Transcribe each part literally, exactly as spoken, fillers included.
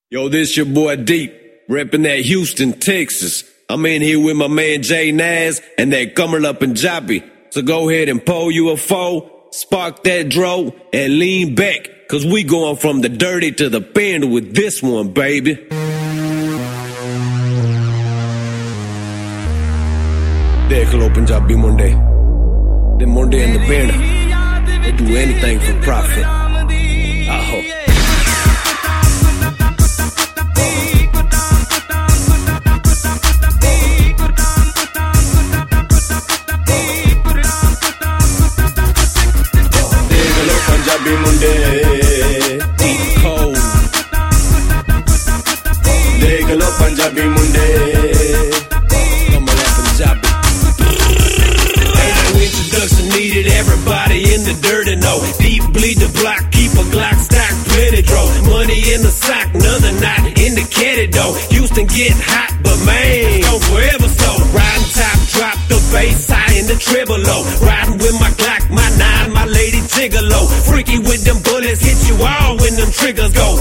Yo, this your boy Deep, reppin' that Houston, Texas. I'm in here with my man Jay Naz and that Kamarla Punjabi. So go ahead and pull you a foe, spark that dro, and lean back, cause we going from the dirty to the bend with this one, baby. Dekh lo Punjabi munde, the munde and the bend, they do anything for profit. Aho. Punjabi munde deep cold. Dekh lo Punjabi munde Kamarla Punjabi. Ain't no introduction needed, everybody in the dirt and know. Deep bleed the block, keep a Glock stock, plenty draw. Money in the sock, another knot indicated though. Houston get hot, but man, go forever so. Riding top, drop the bass high in the treble low. Riding with my Glock, my nine, my lady Gigolo. Freaky with them bullets, hit you all when them triggers go.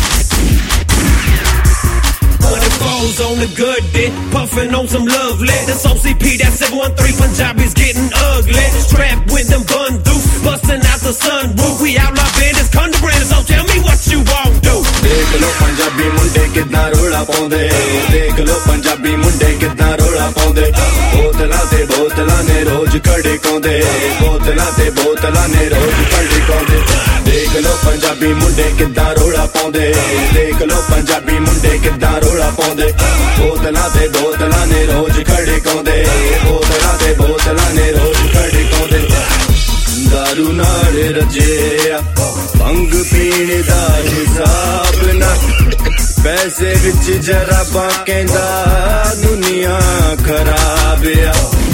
Hundred foes on the good dick, puffin' on some lovely. That's O C P, that seven one three, Punjabi's getting ugly. Strapped with them bundles, bustin' out the sunroof. We outlaw bandits, come to brand, so tell me what you won't do. Dekh lo Punjabi munde kitna rola paunde, dekh lo Punjabi munde kitna rola paunde. Botlan te botlan ne roj khade kaunde, botlan te botlan ne roj khade kaunde. Dekh lo Punjabi munde kitna rola paunde, dekh lo Punjabi munde kitna rola paunde. Botlan te botlan ne roj khade kaunde, botlan te botlan ne roj khade kaunde. दारू नाल रजिया भंग पीने दा हिसाब ना पैसे विच जरा बाकेंदा दुनिया खराब आ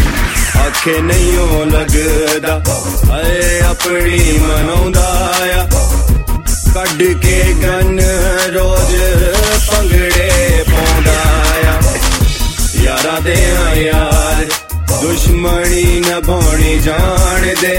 आखे नहीं हो लगदा अए अपनी मनाउंदा आ कड के गन रोज पंगड़े पाउंदा आ यारा दे यार दुश्मनी नभानी जान दे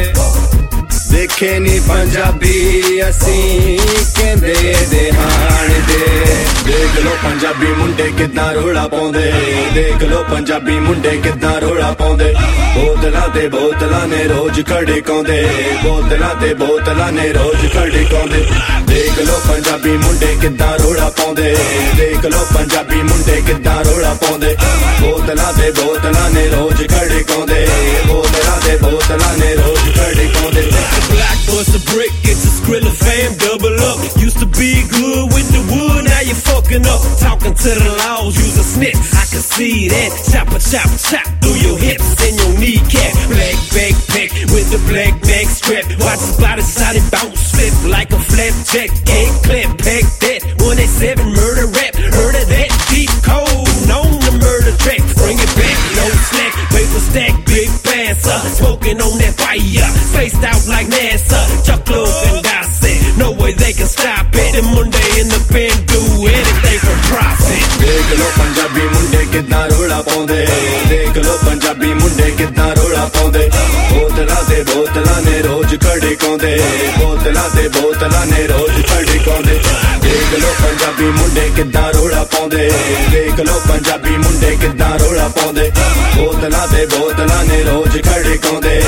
देखे नी पंजाबी असी कहंदे देहान दे देख लो पंजाबी मुंडे कितना रोला पाउंदे देख लो पंजाबी मुंडे कितना रोला पाउंदे बोतलां ते बोतलां ने रोज खड़े काउंदे बोतलां ते बोतलां ने रोज खड़े काउंदे देख लो पंजाबी मुंडे कितना रोला पाउंदे देख लो पंजाबी मुंडे कितना रोला पाउंदे बोतलां ते बोतलां ने रोज खड़े काउंदे बोतलां ते बोतलां ने रोज खड़े काउंदे Black bust a brick, it's a Skrilla fam, double up. Used to be good with the wood, now you fucking up. Talking to the laws, use a snitch, I can see that. Chop a chop chop through your hips and your kneecap. Black backpack with the black back strap. Watch his body side and bounce, flip like a flapjack. Can't clap, pack that, one eighty-seven murder rap. Heard of that, deep cold, known the murder track. Bring it back, no slack, paper stack, big passer. Smoking on that fire, spaced out like NASA, Chucklo and Dawson. No way they can stop it. The Monday in the pen do anything for profit. देख लो पंजाबी मुंडे कितना रोला पाउंदे देख लो पंजाबी मुंडे कितना रोला पाउंदे बोतलां ते बोतलां ने रोज खड़े काउंदे बोतलां ते बोतलां ने रोज खड़े काउंदे देख लो पंजाबी मुंडे कितना रोला पाउंदे देख लो पंजाबी मुंडे कितना रोला पाउंदे बोतलां ते बोतलां ने रोज खड़े काउंदे